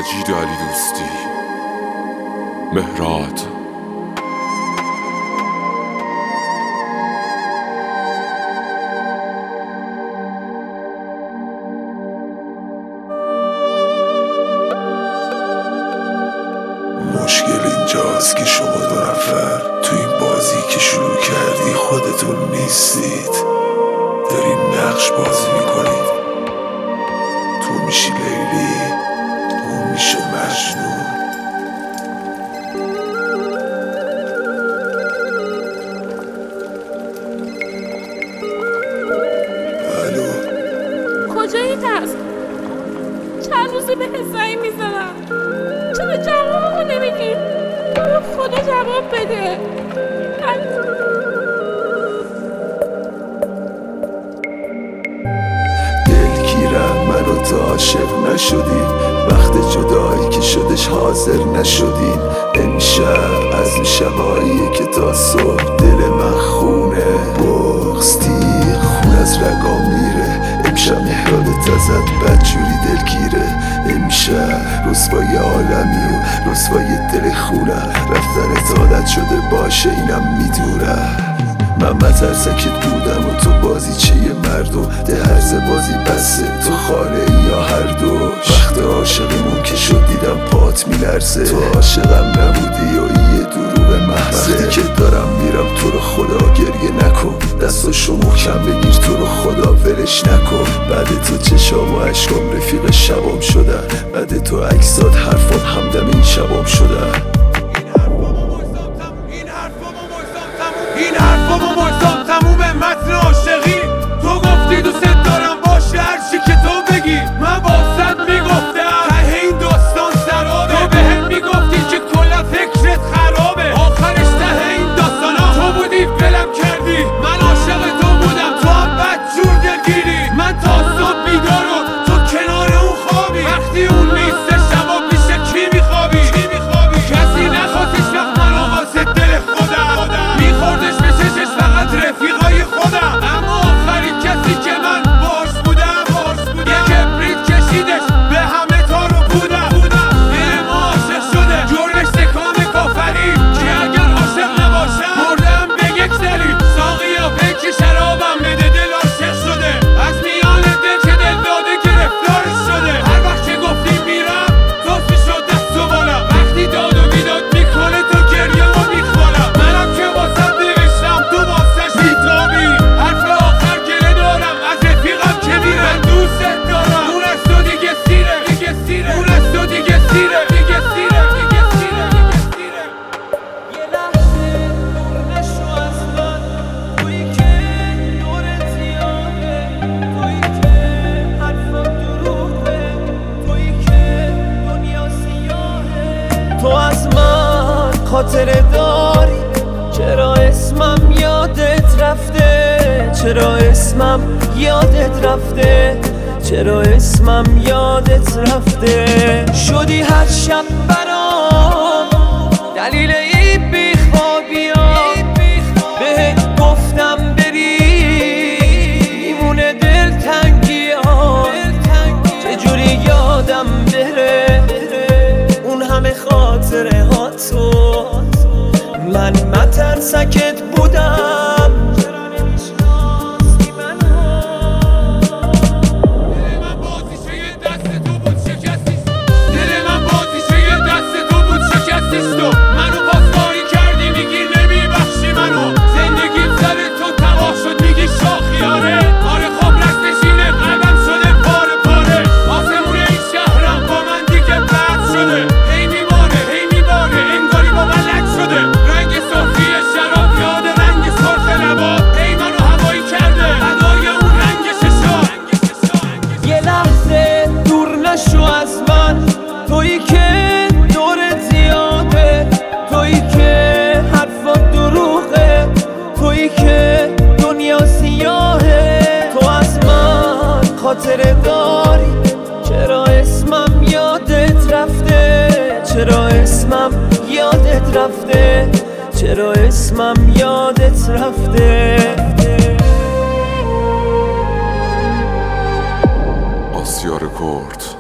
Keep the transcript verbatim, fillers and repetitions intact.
مجید علی دوستی، مهرات. مشکل اینجاست که شما دو نفر تو این بازی که شروع کردی خودتون نیستید، دارین نقش بازی میکنید. تو میشی لیلی، اون میشه مجنون. الو کجایی هست؟ چند روزی به زنگ میزنم، چرا جوابمو نمیدی؟ خدا جواب بده. دلگیرم من و تو عاشق نشدیم، وقت جدایی که شدش حاضر نشدیم. امشب از این شباییه که تا صبح دل من خونه، بغض تیغ خون از رگام میره. امشب مهرادت ازت بدجوری دلگیره. امشب رسوای عالمی و رسوای دل خونم، رفتنت عادت شده باشه اینم میدونم. من مترسکت بودم و تو بازی چه مردم، ده هرز بازی بسه تو خاله یا هر دوش. وقت عاشقیمون که شد دیدم پات میلرزه، تو عاشقم نبودی و یه دروغ محضه. وقتی که دارم میرم تو رو خدا گریه نکن، دستاشو محکم بگیر تو رو خدا ولش نکن. بعد تو چشام و عشقام رفیق شبام شدن، بعد تو عکسات حرفات همدم این شبام شدن. این حرفامو مجزام تمومه متن عاشقی. تو گفتی دوست دارم باشه هرچی که تو بگی، من باست میگفتم ته این داستان سرابه. تو بهم میگفتی که کلا فکرت خرابه، آخرش ته این داستانا تو بودی ولم کردی. من عاشق تو بودم تو هم بدجور دلگیری. من تا صبح بیدارم تو کنار اون خوابی، وقتی اون نیسته شبا پیش کی میخوابی؟ کسی نخواست هیچ وقت منو واسه دل خودم، میخوردش به چشش فقط رفیقای خودم. اما آخرین کسی که من باش بودم یه کبریت کشیدش به همه تارو بودم. دل ما عاشق شده جرمش تکام کافری، که اگر عاشق نباشم مردم به یک سری. ساقیا پیکی شرابم بده دل عاشق شده، از میان دل که دل داده گرفتارش شده. هر وقت که گفتی میرم توصی شد دست و بالم، وقتی داد و بیداد میکنه تو گریه و میخوالم. منم که واسم نوشتم تو واسش میتابی، حرف آخر گله دارم از رفیقم که میره. من دوست دارم اون از تو دیگه سیره، دیگه سیره اون از تو دیگه سیره، دیگه سیره دیگه سیره دیگه سیره. یه لحظه دور نشو از من، تویی که دورت زیاده، تویی که حرفم دروغه، تویی که دنیا سیاهه. تو از من خاطره داری، چرا اسمم یادت رفته؟ چرا اسمم یادت رفته؟ چرا اسمم یادت رفته؟ شدی هر شب برام دلیل این بیخوابیام، بهت گفتم بری میمونه دلتنگیام. چجوری یادم بره اون همه خاطره ها تو؟ من مترسکت بودم، چرا نمیشناسی منو؟ دل من بازیشه یه دست تو بود شکستیش، دل من بازیشه یه دست تو بود شکستیش. تو منو پاسداری کردی میگی نمیبخشی منو، زندگیم سر تو تباه شد میگی شاخیاره. آره خب رستشینه قلبم شده پاره پاره، آسمون این شهرم با من دیگه بد شده. هی میباره هی میباره انگاری با من لک شده. رنگ سرخی شراب یاد رنگ سرخ لبا، ای منو هوایی کرده ادای اون رنگ ششا. یه لحظه دور نشو از من، تویی که دورت زیاده، تویی که حرفات دروغه، تویی که دنیا سیاهه. تو از من خاطره داری، چرا اسمم یادت رفته؟ چرا اسمم یادت رفته؟ چرا اسمم یادت رفته؟ آسیا رکورد.